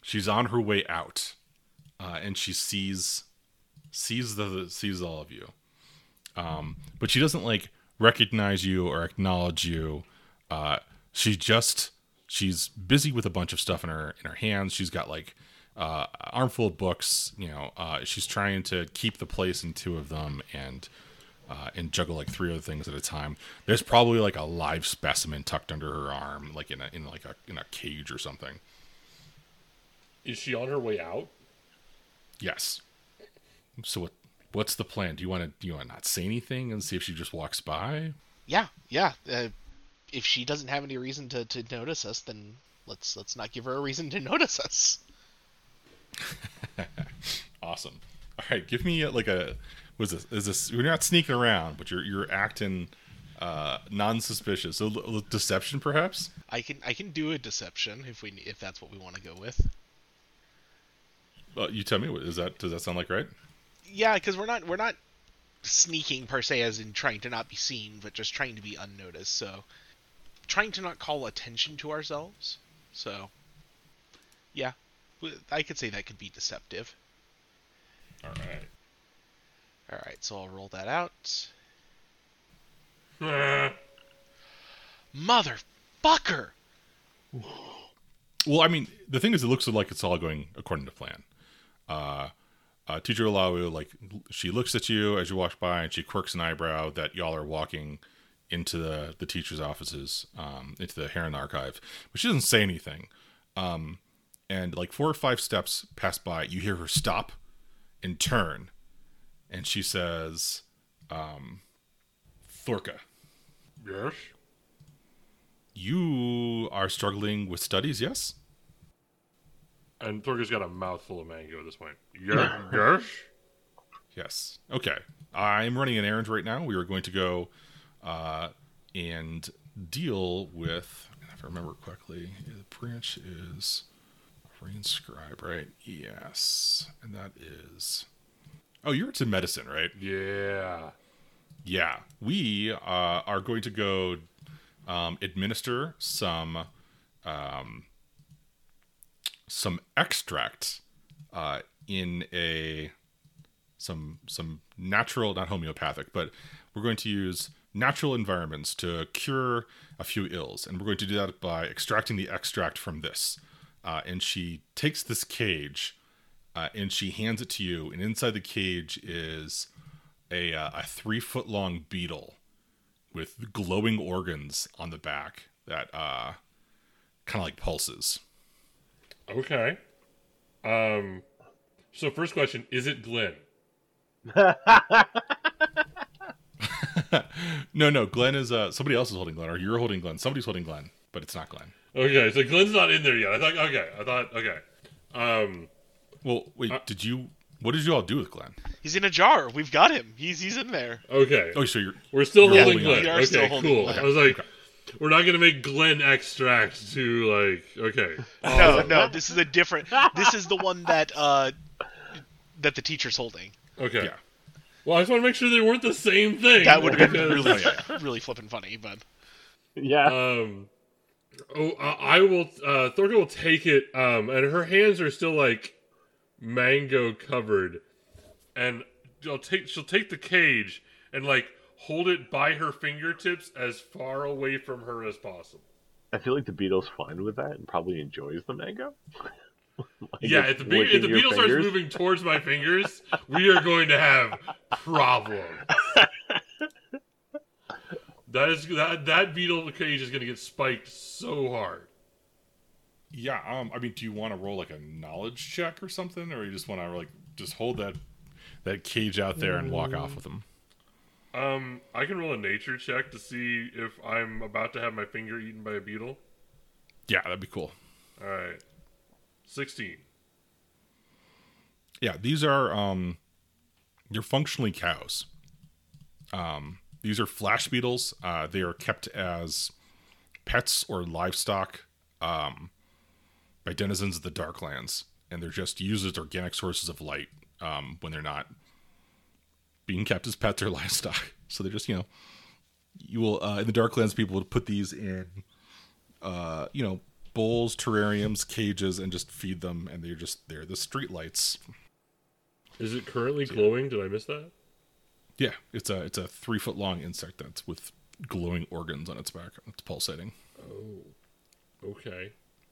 She's on her way out, and she sees all of you. But she doesn't like recognize you or acknowledge you. She's busy with a bunch of stuff in her hands. She's got like armful of books. She's trying to keep the place in two of them and juggle like three other things at a time. There's probably like a live specimen tucked under her arm, like in a cage or something. Is she on her way out? Yes. So what's the plan? Do you want to not say anything and see if she just walks by? Yeah. If she doesn't have any reason to notice us, then let's not give her a reason to notice us. Awesome. All right, give me what is this? Is this? You're not sneaking around, but you're acting non-suspicious. So deception, perhaps. I can do a deception if that's what we want to go with. You tell me. Does that sound like right? Yeah, because we're not sneaking per se, as in trying to not be seen, but just trying to be unnoticed. So, trying to not call attention to ourselves. So, yeah, I could say that could be deceptive. All right. So I'll roll that out. Motherfucker! Well, I mean, the thing is, it looks like it's all going according to plan. Teacher Olawu, like, she looks at you as you walk by, and she quirks an eyebrow that y'all are walking into the teacher's offices, into the Heron Archive. But she doesn't say anything. And like 4 or 5 steps pass by, you hear her stop and turn, and she says, Thorka. Yes? You are struggling with studies, yes? And Thorka's got a mouthful of mango at this point. Yes? Yes. Okay. I'm running an errand right now. We are going to go and deal with, if I remember correctly, the branch is reinscribe, right? Yes. And that is... Oh, you're into medicine, right? Yeah. Yeah. We are going to go administer some extract in some natural, not homeopathic, but we're going to use natural environments to cure a few ills, and we're going to do that by extracting the extract from this. And she takes this cage and she hands it to you, and inside the cage is a 3-foot-long beetle with glowing organs on the back that kind of like pulses. Okay. So first question, is it Glenn? No, Glenn is somebody else is holding Glenn, or you're holding Glenn. Somebody's holding Glenn, but it's not Glenn. Okay, so Glenn's not in there yet. I thought okay. Well, wait, what did you all do with Glenn? He's in a jar. We've got him. He's in there. Okay. Oh, so we're still you're holding holding Glenn. We are Okay, still holding cool. Glenn. I was like, we're not gonna make Glenn extract to like. Okay. No. This is a different. This is the one that the teacher's holding. Okay. Yeah. Well, I just want to make sure they weren't the same thing. That would have been because- really flippin' funny, but Yeah. I will. Thorka will take it, and her hands are still like mango covered, and she'll take the cage and like hold it by her fingertips as far away from her as possible. I feel like the beetle's fine with that and probably enjoys the mango. Like Yeah, it's if the licking your beetle starts fingers. moving towards my fingers, we are going to have problems. That beetle cage is going to get spiked so hard. Yeah, I mean, do you want to roll like a knowledge check or something, or you just want to like just hold that cage out there and walk off with them? I can roll a nature check to see if I'm about to have my finger eaten by a beetle. Yeah, that'd be cool. All right, 16. Yeah, these are they're functionally cows. These are flash beetles. They are kept as pets or livestock by denizens of the Darklands, and they're just used as organic sources of light when they're not being kept as pets or livestock. So they're just, you will in the Darklands, people would put these in bowls, terrariums, cages, and just feed them, and they're the street lights. Is it currently glowing? Did I miss that? Yeah, it's a 3-foot long insect that's with glowing organs on its back. It's pulsating. Oh, okay.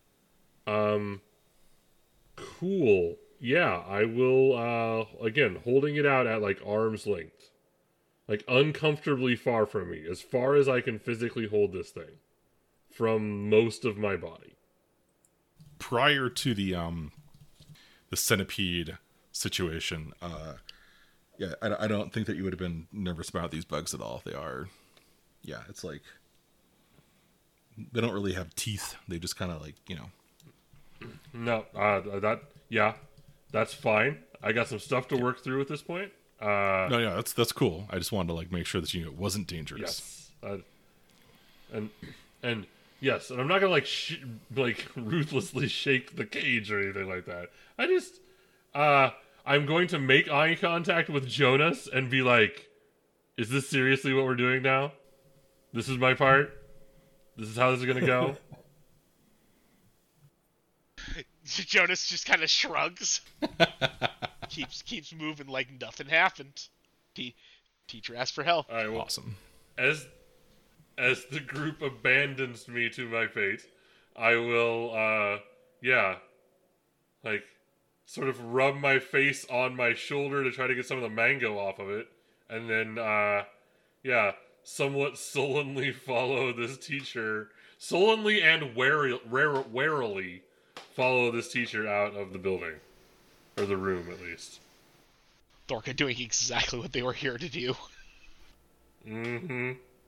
Cool. Yeah, I will, again, holding it out at, like, arm's length. Like, uncomfortably far from me. As far as I can physically hold this thing. From most of my body. Prior to the centipede situation, yeah, I don't think that you would have been nervous about these bugs at all. They are, yeah, it's like, they don't really have teeth. They just kind of like, you know. No, that's fine. I got some stuff to work through at this point. No, yeah, that's cool. I just wanted to like make sure that you knew it wasn't dangerous. Yes, and yes, and I'm not gonna like ruthlessly shake the cage or anything like that. I just, I'm going to make eye contact with Jonas and be like, "Is this seriously what we're doing now? This is my part. This is how this is gonna go." Jonas just kind of shrugs. keeps moving like nothing happened. Teacher asked for help. All right, well, Awesome. As the group abandons me to my fate, I will, like, sort of rub my face on my shoulder to try to get some of the mango off of it, and then, somewhat sullenly follow this teacher, sullenly and warily follow this teacher out of the building. Or the room, at least. Thorka doing exactly what they were here to do. Mm-hmm.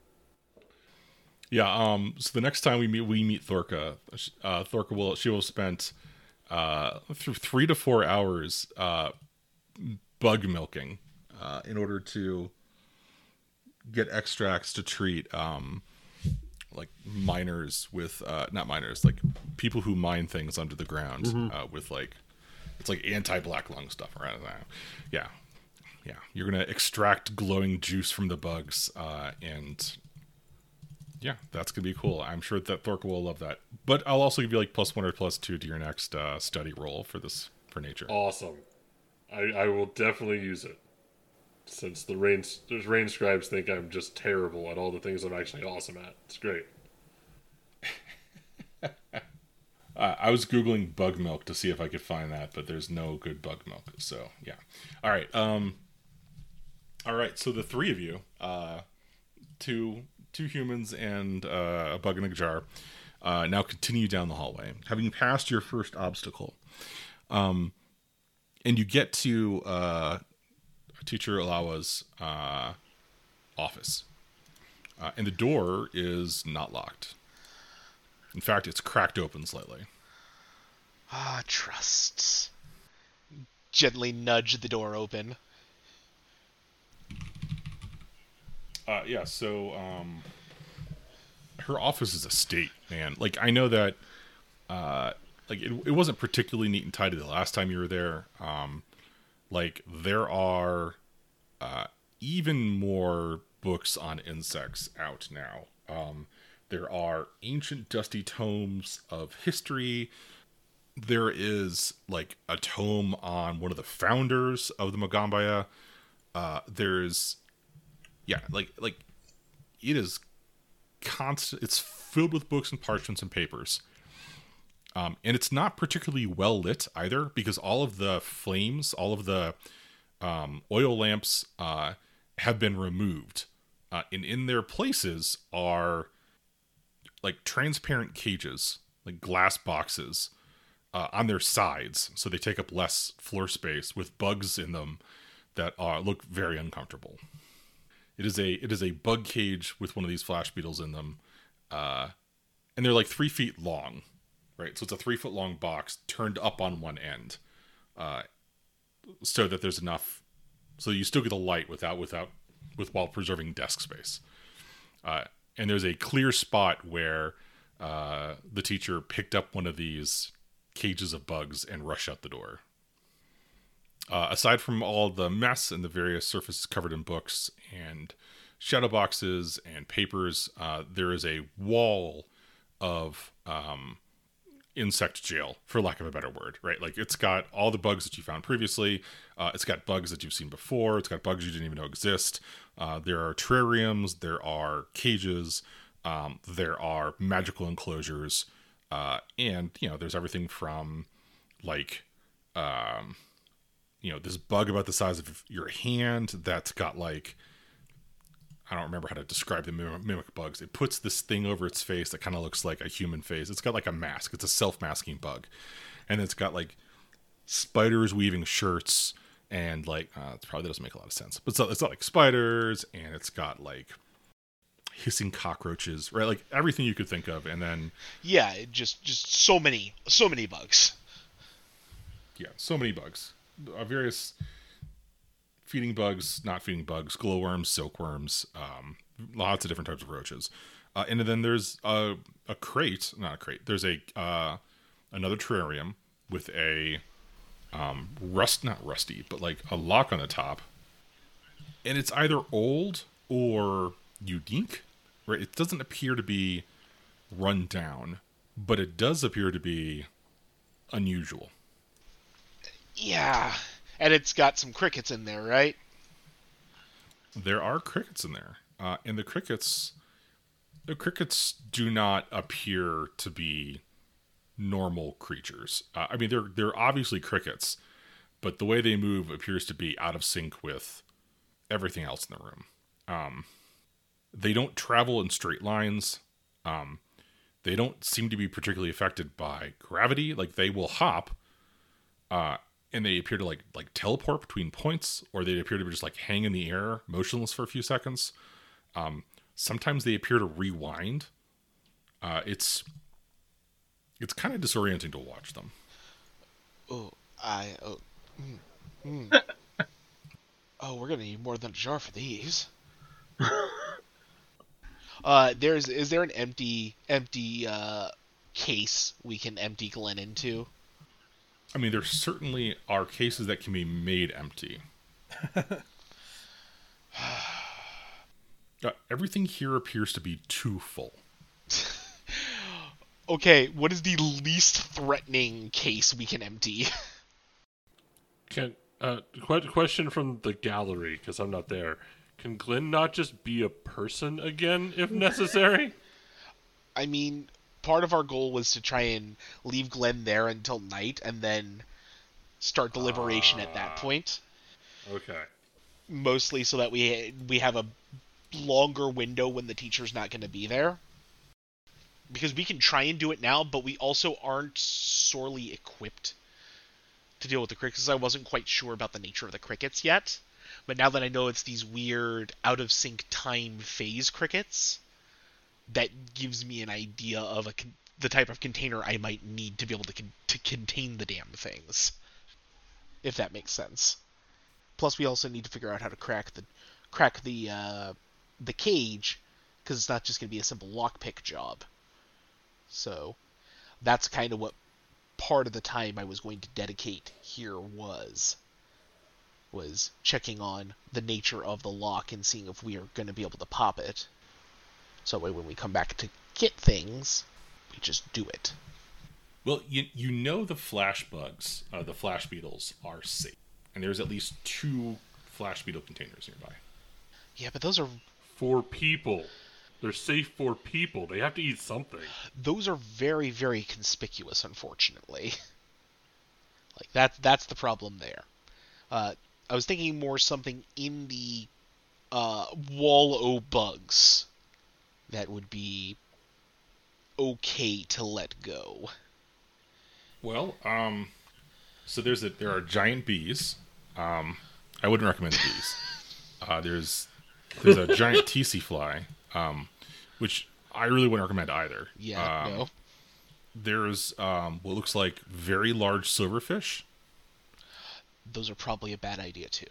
Yeah. So the next time we meet Thorka. Thorka will have spent through 3 to 4 hours bug milking in order to get extracts to treat like miners with not miners, like people who mine things under the ground with like, it's like anti-black lung stuff around that. Yeah. You're gonna extract glowing juice from the bugs, and yeah, that's gonna be cool. I'm sure that Thorka will love that. But I'll also give you like +1 or +2 to your next study roll for nature. Awesome. I will definitely use it. Since the rain scribes think I'm just terrible at all the things I'm actually awesome at. It's great. I was Googling bug milk to see if I could find that, but there's no good bug milk. So, yeah. All right. So the 3 of you, two humans and a bug in a jar, now continue down the hallway, having passed your first obstacle. And you get to Teacher Alawa's office. And the door is not locked. In fact, it's cracked open slightly. Trust. Gently nudge the door open. So her office is a state, man. Like, I know that like it wasn't particularly neat and tidy the last time you were there. Like, there are even more books on insects out now. There are ancient dusty tomes of history. There is like a tome on one of the founders of the Magambaya. There's, like it is constant. It's filled with books and parchments and papers. And it's not particularly well lit either, because all of the flames, all of the oil lamps have been removed. And in their places are like transparent cages, like glass boxes on their sides, so they take up less floor space with bugs in them that look very uncomfortable. It is a bug cage with one of these flash beetles in them, and they're like 3 feet long, right? So it's a 3-foot long box turned up on one end, so that there's enough, so you still get the light while preserving desk space. And there's a clear spot where the teacher picked up one of these cages of bugs and rushed out the door. Aside from all the mess and the various surfaces covered in books and shadow boxes and papers, there is a wall of insect jail, for lack of a better word, right? Like, it's got all the bugs that you found previously. It's got bugs that you've seen before. It's got bugs you didn't even know exist. There are terrariums. There are cages. There are magical enclosures. And, there's everything from, like, this bug about the size of your hand that's got, like, I don't remember how to describe the mimic bugs. It puts this thing over its face that kind of looks like a human face. It's got like a mask. It's a self-masking bug. And it's got like spiders weaving shirts and like, it probably doesn't make a lot of sense. But it's got like spiders, and it's got like hissing cockroaches, right? Like everything you could think of. And then... Yeah, just so many bugs. Yeah, so many bugs. Various... feeding bugs, not feeding bugs, glowworms, silkworms, lots of different types of roaches. And then there's a crate, not a crate. There's another terrarium with a not rusty, but like a lock on the top. And it's either old or unique, right? It doesn't appear to be run down, but it does appear to be unusual. Yeah. And it's got some crickets in there, right? There are crickets in there. And the crickets do not appear to be normal creatures. I mean, they're obviously crickets, but the way they move appears to be out of sync with everything else in the room. They don't travel in straight lines. They don't seem to be particularly affected by gravity. Like, they will hop, and they appear to like teleport between points, or they appear to just like hang in the air, motionless for a few seconds. Sometimes they appear to rewind. It's kind of disorienting to watch them. We're gonna need more than a jar for these. Is there an empty case we can empty Glenn into? I mean, there certainly are cases that can be made empty. Everything here appears to be too full. Okay, what is the least threatening case we can empty? Question from the gallery, because I'm not there. Can Glenn not just be a person again, if necessary? I mean, part of our goal was to try and leave Glenn there until night, and then start deliberation at that point. Okay. Mostly so that we have a longer window when the teacher's not going to be there. Because we can try and do it now, but we also aren't sorely equipped to deal with the crickets. I wasn't quite sure about the nature of the crickets yet. But now that I know it's these weird, out-of-sync time phase crickets, that gives me an idea of the type of container I might need to be able to contain the damn things. If that makes sense. Plus, we also need to figure out how to crack the cage, because it's not just going to be a simple lockpick job. So, that's kind of what part of the time I was going to dedicate here was checking on the nature of the lock and seeing if we are going to be able to pop it. So that way when we come back to get things, we just do it. Well, you know the flash bugs, the flash beetles, are safe. And there's at least 2 flash beetle containers nearby. Yeah, but those are... For people. They're safe for people. They have to eat something. Those are very, very conspicuous, unfortunately. Like, that's the problem there. I was thinking more something in the wall-o bugs that would be okay to let go. Well, so there are giant bees. I wouldn't recommend the bees. There's a giant TC fly, which I really wouldn't recommend either. Yeah, no. There's what looks like very large silverfish. Those are probably a bad idea too.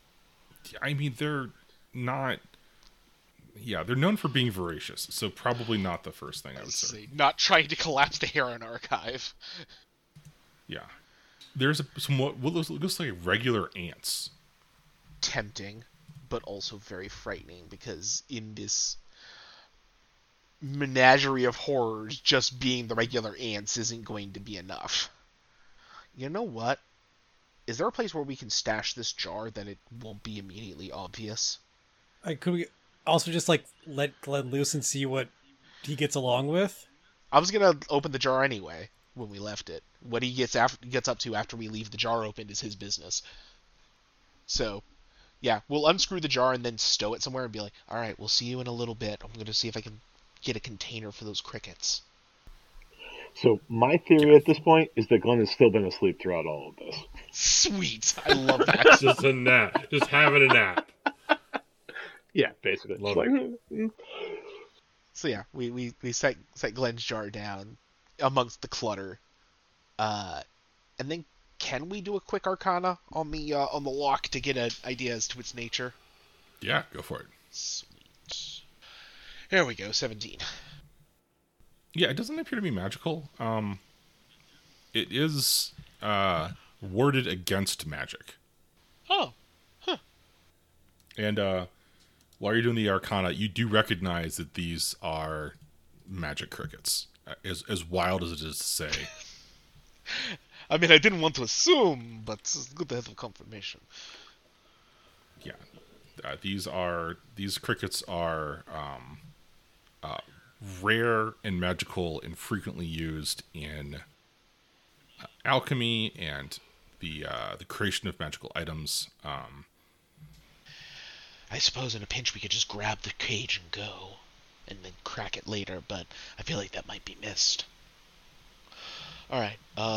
I mean, they're not... Yeah, they're known for being voracious, so probably not the first thing I would say. Not trying to collapse the Heron Archive. Yeah. There's some what looks like regular ants. Tempting, but also very frightening, because in this menagerie of horrors just being the regular ants isn't going to be enough. You know what? Is there a place where we can stash this jar that it won't be immediately obvious? Could we also just like let Glenn loose and see what he gets along with? I was gonna open the jar anyway when we left it. What he gets up to after we leave the jar open is his business. So, yeah, we'll unscrew the jar and then stow it somewhere and be like, all right, we'll see you in a little bit. I'm gonna see if I can get a container for those crickets. So my theory at this point is that Glenn has still been asleep throughout all of this. Sweet, I love that. Just a nap. Just having a nap. Yeah, basically. Love Like, So yeah, we set Glenn's jar down amongst the clutter, and then can we do a quick Arcana on the lock to get an idea as to its nature? Yeah, go for it. Sweet. There we go, 17. Yeah, it doesn't appear to be magical. It is warded against magic. Oh, huh. And while you're doing the Arcana, you do recognize that these are magic crickets. As wild as it is to say. I mean, I didn't want to assume, but it's good to have a confirmation. Yeah, these crickets are rare and magical and frequently used in alchemy and the creation of magical items. I suppose in a pinch we could just grab the cage and go, and then crack it later, but I feel like that might be missed. Alright,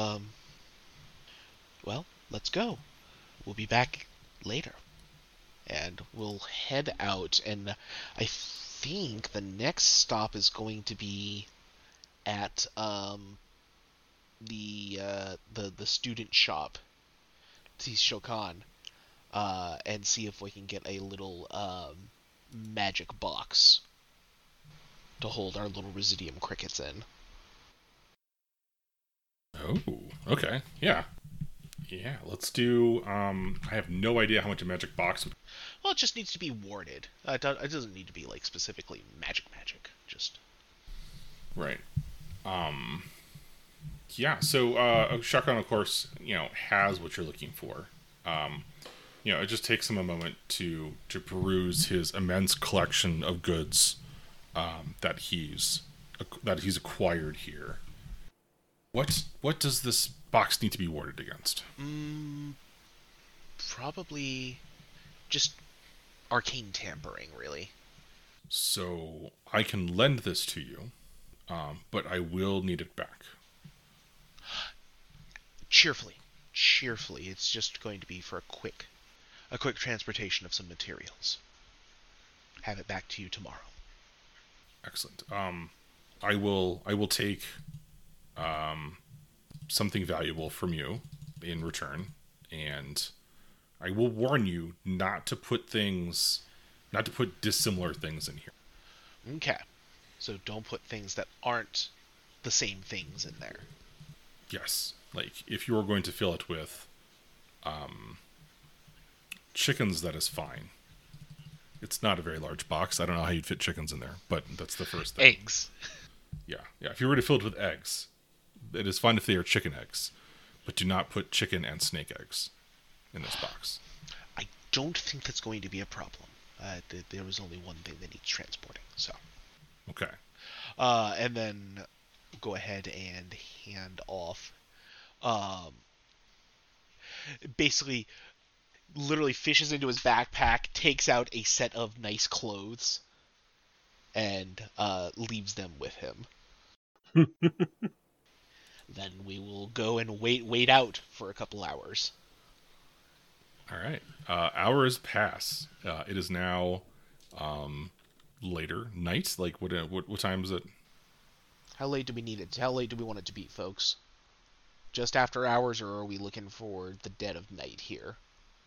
well, let's go. We'll be back later. And we'll head out, and I think the next stop is going to be at the student shop, see Shokan, and see if we can get a little magic box to hold our little Residium crickets in. Oh, okay, yeah. Yeah, let's do, I have no idea how much a magic box would... Well, it just needs to be warded. It doesn't need to be, like, specifically magic, just... Right. Yeah, so, Shotgun, of course, has what you're looking for. It just takes him a moment to peruse his immense collection of goods that he's acquired here. What does this box need to be warded against? Probably just arcane tampering, really. So I can lend this to you, but I will need it back. Cheerfully. It's just going to be for a quick transportation of some materials. Have it back to you tomorrow. Excellent. I will take something valuable from you in return, and I will warn you not to put dissimilar things in here. Okay. So don't put things that aren't the same things in there. Yes. Like, if you are going to fill it with chickens, that is fine. It's not a very large box. I don't know how you'd fit chickens in there, but that's the first thing. Eggs. Yeah. If you were to fill it with eggs, it is fine if they are chicken eggs, but do not put chicken and snake eggs in this box. I don't think that's going to be a problem. There was only one thing that needs transporting, so. Okay. And then go ahead and hand off. Basically, literally fishes into his backpack, takes out a set of nice clothes, and leaves them with him. Then we will go and wait out for a couple hours. All right. Hours pass. It is now later night. Like what time is it? How late do we need it? How late do we want it to be, folks? Just after hours, or are we looking for the dead of night here?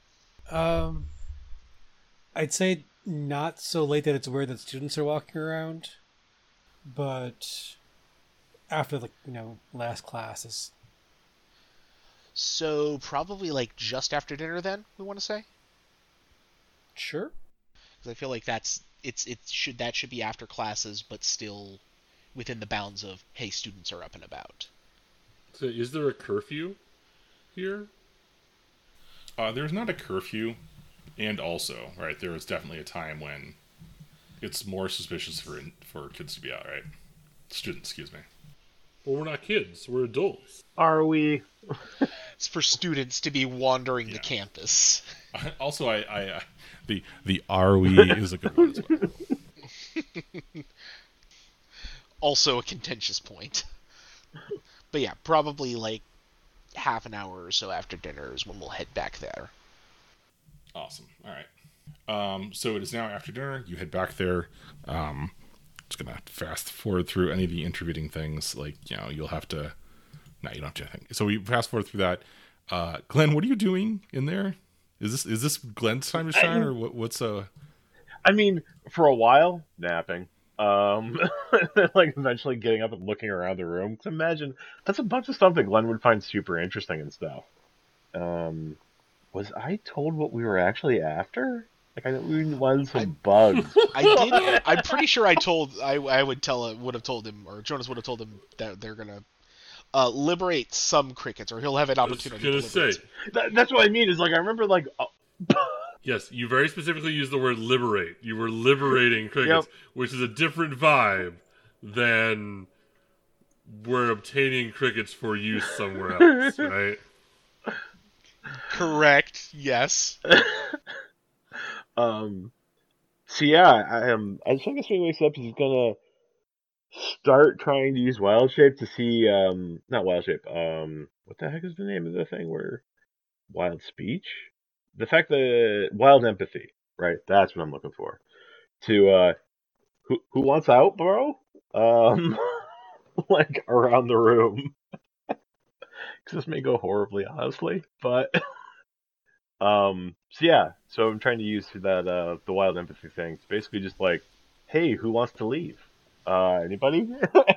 I'd say not so late that it's weird that students are walking around, but after the last classes. So probably like just after dinner. Then we want to say. Sure. Because I feel like that should be after classes, but still within the bounds of, hey, students are up and about. So is there a curfew here? There's not a curfew, and also, right, there is definitely a time when it's more suspicious for kids to be out, right? Students, excuse me. Well, we're not kids. We're adults. Are we? It's for students to be wandering the Yeah. campus. Also, the are we is a good one as well. Also a contentious point. But yeah, probably like half an hour or so after dinner is when we'll head back there. Awesome. All right. So it is now after dinner. You head back there. Just gonna fast forward through any of the intervening things. Like, you'll have to. No, you don't have to. I think. So we fast forward through that. Glenn, what are you doing in there? Is this Glenn's time to shine, or what's I mean, for a while, napping. Like eventually getting up and looking around the room. 'Cause imagine that's a bunch of stuff that Glenn would find super interesting and stuff. Was I told what we were actually after? Like I know we wanted some bugs. I did. I'm pretty sure I would have told him, or Jonas would have told him that they're gonna liberate some crickets, or he'll have an opportunity to gonna liberate say. some. That's what I mean. Is like I remember like. Yes, you very specifically used the word liberate. You were liberating crickets, Yep. which is a different vibe than we're obtaining crickets for use somewhere else, right? Correct. Yes. So yeah, I just guess when he wakes up, he's gonna start trying to use Wild Shape to see, not Wild Shape, what the heck is the name of the thing where Wild Speech? The fact that Wild Empathy, right? That's what I'm looking for. To, who wants out, bro? Like around the room. Because this may go horribly, honestly, but. So yeah, so I'm trying to use that the wild empathy thing. It's basically just like, hey, who wants to leave? Anybody?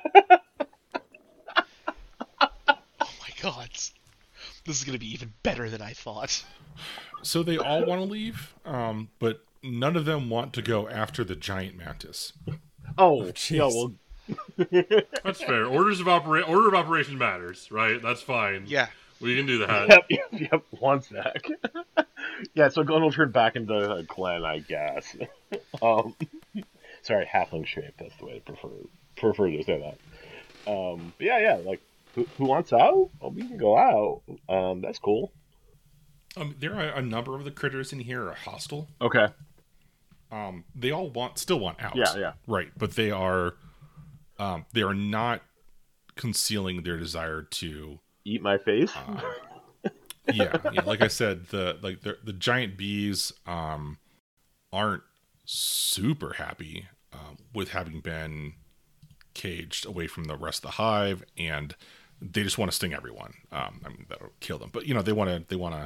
Oh my god. This is gonna be even better than I thought. So they all want to leave, but none of them want to go after the giant mantis. Oh, jeez. yeah, well, That's fair. Order of operation matters, right? That's fine. Yeah. We can do that. yep, one sec. Yeah, so Glenn will turn back into Glenn, I guess. Sorry, halfling shape, that's the way I prefer to say that. But yeah, like, who wants out? Well, we can go out. That's cool. There are a number of the critters in here are hostile. Okay. They all still want out. Yeah. Right, but they are not concealing their desire to. Eat my face? Yeah. Like I said, the giant bees aren't super happy with having been caged away from the rest of the hive, and they just want to sting everyone. I mean, that'll kill them, but they want to.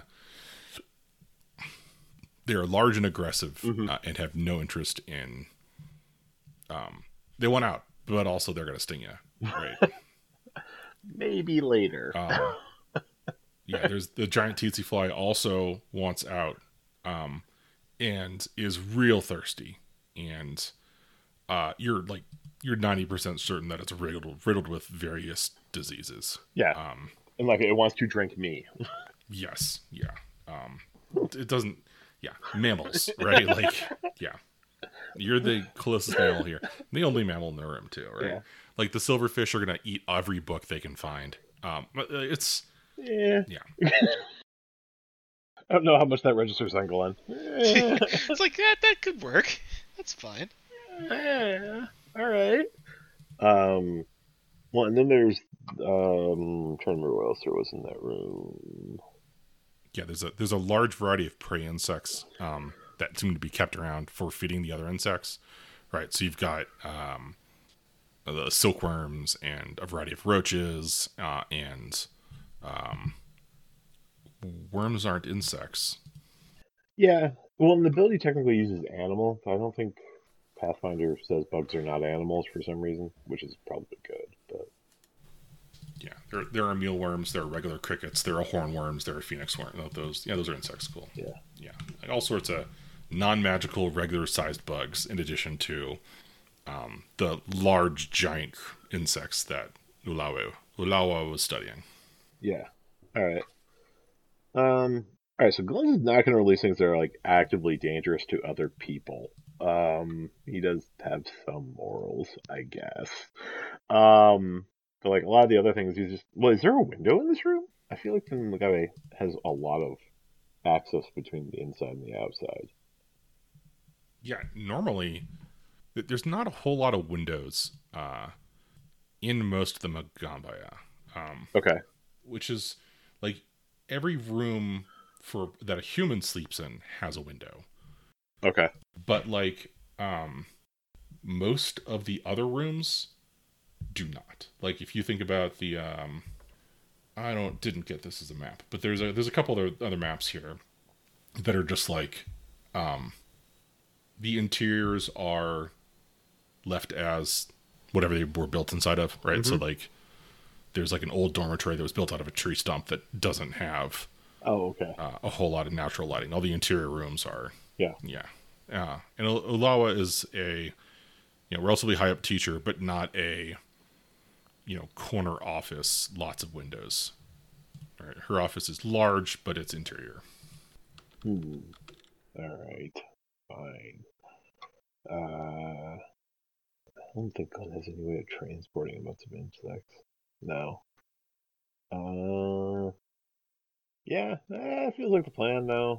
They're large and aggressive, and have no interest in. They want out, but also they're going to sting you, right? Maybe later. Yeah, there's the giant tsetse fly also wants out, and is real thirsty, and you're 90% certain that it's riddled with various diseases. Yeah. And like it wants to drink me. Yes, yeah. It doesn't. Yeah, mammals, right? Like, yeah, you're the closest mammal here, the only mammal in the room too, right? Yeah. Like the silverfish are gonna eat every book they can find. It's Yeah. yeah. I don't know how much that registers on Glenn. It's like that could work. That's fine. Yeah. All right. Well, and then there's I'm trying to remember what else there was in that room. Yeah, there's a large variety of prey insects that seem to be kept around for feeding the other insects, right? So you've got the silkworms and a variety of roaches, and worms aren't insects. Yeah. Well, and the ability technically uses animal. I don't think Pathfinder says bugs are not animals for some reason, which is probably good. But Yeah, there are mealworms, there are regular crickets, there are hornworms, there are phoenix worms. Those are insects. Cool. yeah. Like all sorts of non-magical, regular-sized bugs, in addition to the large giant insects that Ulawa was studying. Yeah. All right. All right. So Glenn is not going to release things that are like actively dangerous to other people. He does have some morals, I guess. But like a lot of the other things, he's just. Well, is there a window in this room? I feel like the Mugabe has a lot of access between the inside and the outside. Yeah, normally there's not a whole lot of windows in most of the Magambaya. Okay. Which is like every room that a human sleeps in has a window. Okay. But like most of the other rooms do not. Like if you think about the didn't get this as a map, but there's a couple of other maps here that are just like the interiors are left as whatever they were built inside of, right? Mm-hmm. So like there's like an old dormitory that was built out of a tree stump that doesn't have a whole lot of natural lighting. All the interior rooms are and Ulawa is a relatively high up teacher, but not a corner office, lots of windows. All right, her office is large, but it's interior. All right, fine. I don't think Glenn has any way of transporting a bunch of insects. No. Feels like the plan though.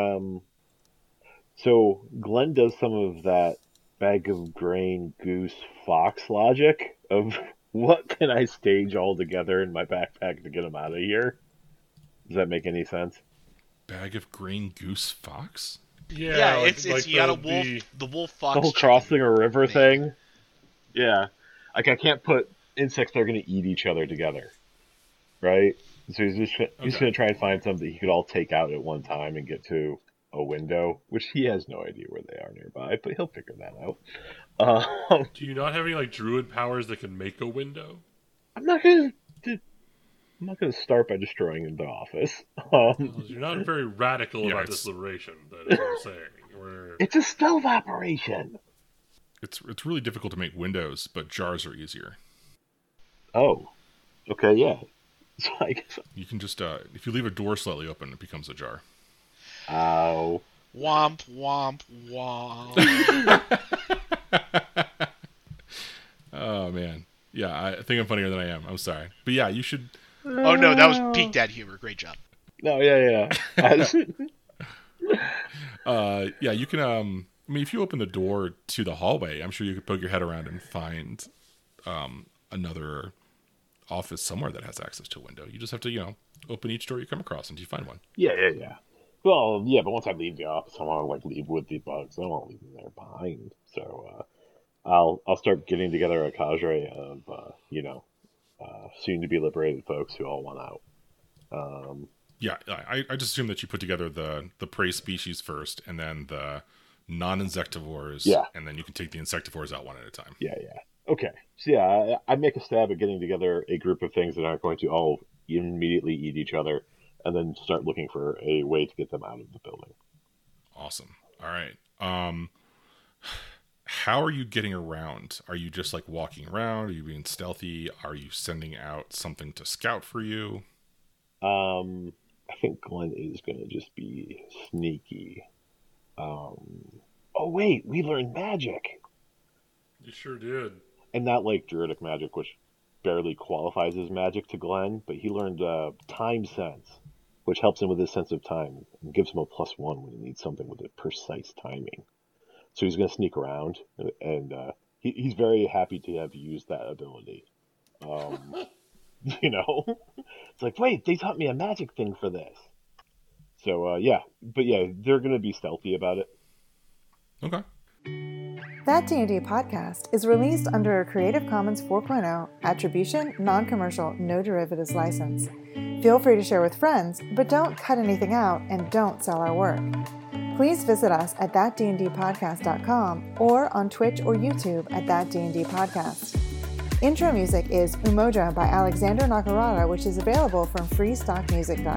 So Glenn does some of that bag of grain goose fox logic of what can I stage all together in my backpack to get him out of here? Does that make any sense? Bag of grain goose fox? Yeah, it's you got a wolf, the wolf fox. The whole crossing a river thing. Yeah, like I can't put insects that are going to eat each other together, right? So he's going to try and find something that he could all take out at one time and get to a window, which he has no idea where they are nearby, but he'll figure that out. Do you not have any like druid powers that can make a window? I'm not going to start by destroying the office. You're not very radical about this liberation. That is what I'm saying. It's a stealth operation. It's really difficult to make windows, but jars are easier. Oh, okay, yeah. So I guess you can just if you leave a door slightly open, it becomes a jar. Ow! Womp womp womp. Oh man, yeah. I think I'm funnier than I am. I'm sorry, but yeah, you should. Oh no, that was peak dad humor. Great job. No, yeah. Yeah, you can. I mean, if you open the door to the hallway, I'm sure you could poke your head around and find another office somewhere that has access to a window. You just have to, open each door you come across until you find one. Yeah. Well, yeah, but once I leave the office, I want to leave with the bugs. I don't want to leave them there behind. So I'll start getting together a cadre of soon to be liberated folks who all want out. Yeah, I just assume that you put together the prey species first, and then the non-insectivores, and then you can take the insectivores out one at a time. Yeah. Okay. So yeah, I make a stab at getting together a group of things that aren't going to all immediately eat each other, and then start looking for a way to get them out of the building. Awesome. All right. How are you getting around? Are you just like walking around? Are you being stealthy? Are you sending out something to scout for you? I think Glenn is going to just be sneaky. Oh wait, we learned magic. You sure did. And not like druidic magic, which barely qualifies as magic to Glenn, but he learned time sense, which helps him with his sense of time and gives him a +1 when he needs something with a precise timing. So he's going to sneak around, and he's very happy to have used that ability. It's like, wait, they taught me a magic thing for this. So, they're going to be stealthy about it. Okay. That D&D podcast is released under a Creative Commons 4.0 Attribution, Non-Commercial, No Derivatives license. Feel free to share with friends, but don't cut anything out and don't sell our work. Please visit us at thatdndpodcast.com or on Twitch or YouTube at thatdndpodcast. Intro music is Umoja by Alexander Nakarada, which is available from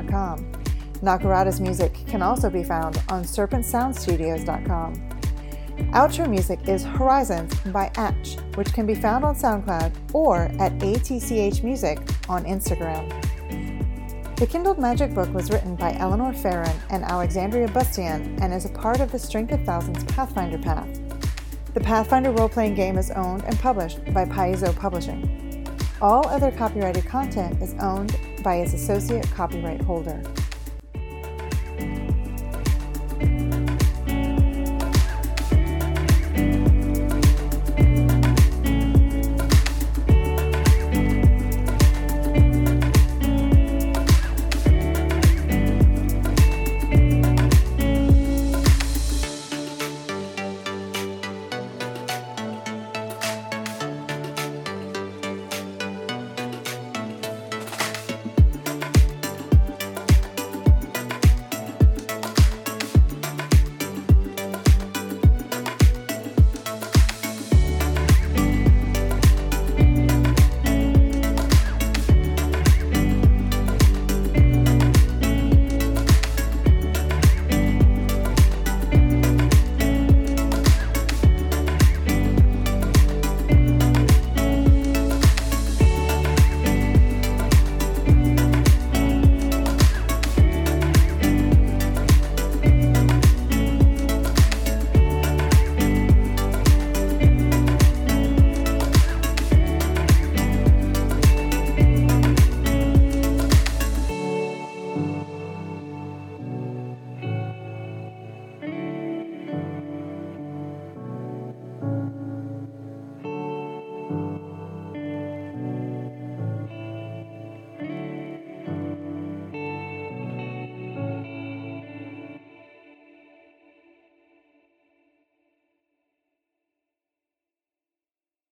freestockmusic.com. Nakarada's music can also be found on serpentsoundstudios.com. Outro music is Horizons by Atch, which can be found on SoundCloud or at ATCH Music on Instagram. The Kindled Magic book was written by Eleanor Farron and Alexandria Bustian and is a part of the Strength of Thousands Pathfinder Path. The Pathfinder role-playing game is owned and published by Paizo Publishing. All other copyrighted content is owned by its associate copyright holder.